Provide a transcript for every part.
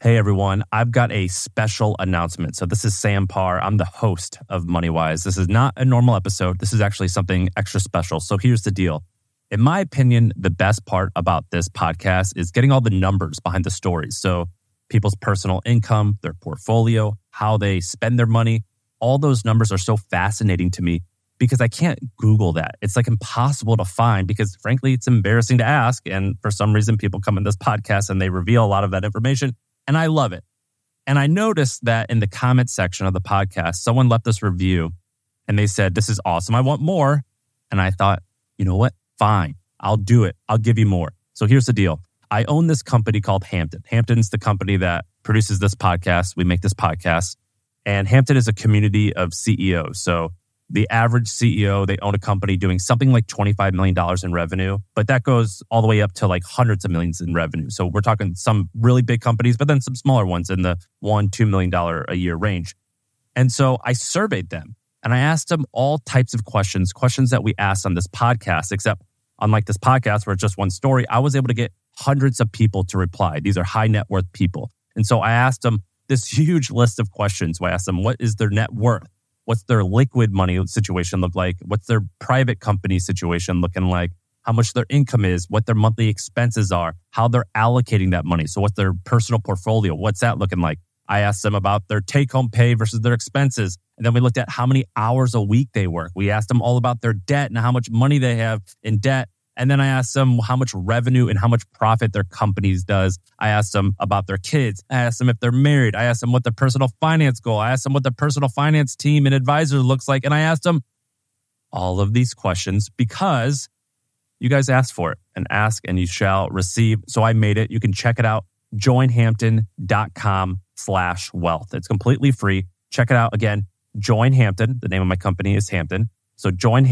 Hey everyone, I've got a special announcement. So this is Sam Parr. I'm the host of MoneyWise. This is not a normal episode. This is actually something extra special. So here's the deal. In my opinion, the best part about this podcast is getting all the numbers behind the stories. So people's personal income, their portfolio, how they spend their money, all those numbers are so fascinating to me because I can't Google that. It's like impossible to find because frankly, it's embarrassing to ask. And for some reason, people come in this podcast and they reveal a lot of that information. And I love it. And I noticed that in the comment section of the podcast, someone left this review and they said, this is awesome. I want more. And I thought, you know what? Fine. I'll do it. I'll give you more. So here's the deal. I own this company called Hampton. Hampton's the company that produces this podcast. We make this podcast. And Hampton is a community of CEOs. So the average CEO, they own a company doing something like $25 million in revenue, but that goes all the way up to like hundreds of millions in revenue. So we're talking some really big companies, but then some smaller ones in the $1-2 million a year range. And so I surveyed them and I asked them all types of questions that we asked on this podcast, except unlike this podcast where it's just one story, I was able to get hundreds of people to reply. These are high net worth people. And so I asked them this huge list of questions. So I asked them, what is their net worth? What's their liquid money situation look like? What's their private company situation looking like? How much their income is? What their monthly expenses are? How they're allocating that money? So what's their personal portfolio? What's that looking like? I asked them about their take-home pay versus their expenses. And then we looked at how many hours a week they work. We asked them all about their debt and how much money they have in debt. And then I asked them how much revenue and how much profit their companies does. I asked them about their kids. I asked them if they're married. I asked them what their personal finance goal. I asked them what their personal finance team and advisor looks like. And I asked them all of these questions because you guys asked for it. And ask and you shall receive. So I made it. You can check it out. joinhampton.com/wealth. It's completely free. Check it out again. Join Hampton. The name of my company is Hampton. So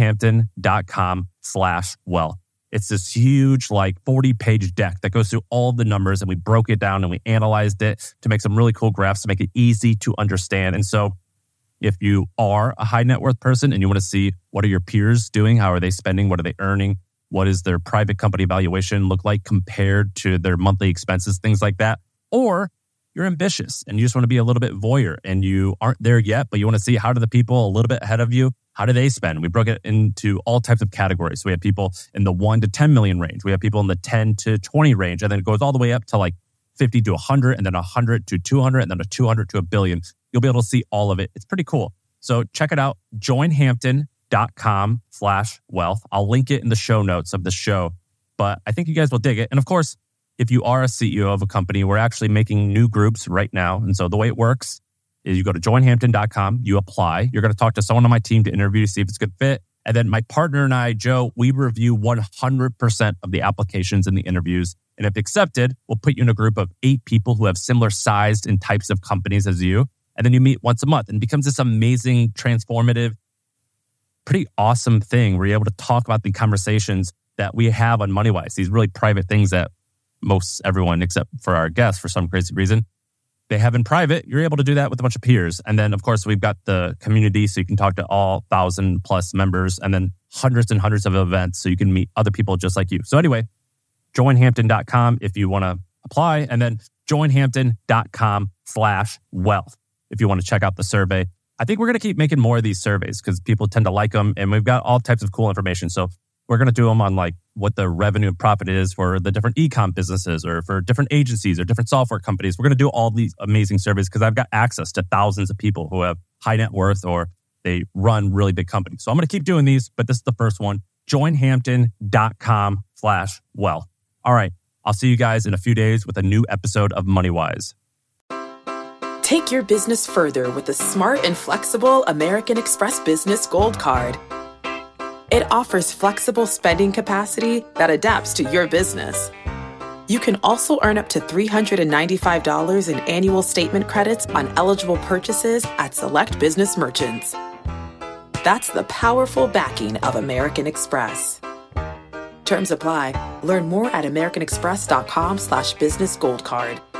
joinhampton.com/wealth. It's this huge, like 40-page deck that goes through all of the numbers and we broke it down and we analyzed it to make some really cool graphs to make it easy to understand. And so if you are a high net worth person and you want to see what are your peers doing, how are they spending, what are they earning, what is their private company valuation look like compared to their monthly expenses, things like that, or you're ambitious and you just want to be a little bit voyeur and you aren't there yet, but you want to see how do the people a little bit ahead of you, how do they spend? We broke it into all types of categories. So we have people in the 1 to 10 million range. We have people in the 10 to 20 range. And then it goes all the way up to like 50 to 100 and then 100 to 200 and then a 200 to a billion. You'll be able to see all of it. It's pretty cool. So check it out. joinhampton.com/wealth. I'll link it in the show notes of the show, but I think you guys will dig it. And of course, if you are a CEO of a company, we're actually making new groups right now. And so the way it works is you go to joinhampton.com, you apply. You're going to talk to someone on my team to interview to see if it's a good fit. And then my partner and I, Joe, we review 100% of the applications and the interviews. And if accepted, we'll put you in a group of 8 people who have similar sized and types of companies as you. And then you meet once a month and it becomes this amazing, transformative, pretty awesome thing where you're able to talk about the conversations that we have on MoneyWise, these really private things that most everyone, except for our guests, for some crazy reason, they have in private. You're able to do that with a bunch of peers. And then, of course, we've got the community, so you can talk to all 1,000+ members, and then hundreds and hundreds of events, so you can meet other people just like you. So anyway, joinhampton.com if you want to apply, and then joinhampton.com/wealth if you want to check out the survey. I think we're going to keep making more of these surveys because people tend to like them, and we've got all types of cool information. So we're going to do them on like what the revenue and profit is for the different e-com businesses or for different agencies or different software companies. We're going to do all these amazing surveys because I've got access to thousands of people who have high net worth or they run really big companies. So I'm going to keep doing these, but this is the first one. joinhampton.com/wealth. All right. I'll see you guys in a few days with a new episode of MoneyWise. Take your business further with the smart and flexible American Express Business Gold Card. It offers flexible spending capacity that adapts to your business. You can also earn up to $395 in annual statement credits on eligible purchases at select business merchants. That's the powerful backing of American Express. Terms apply. Learn more at americanexpress.com/business gold card.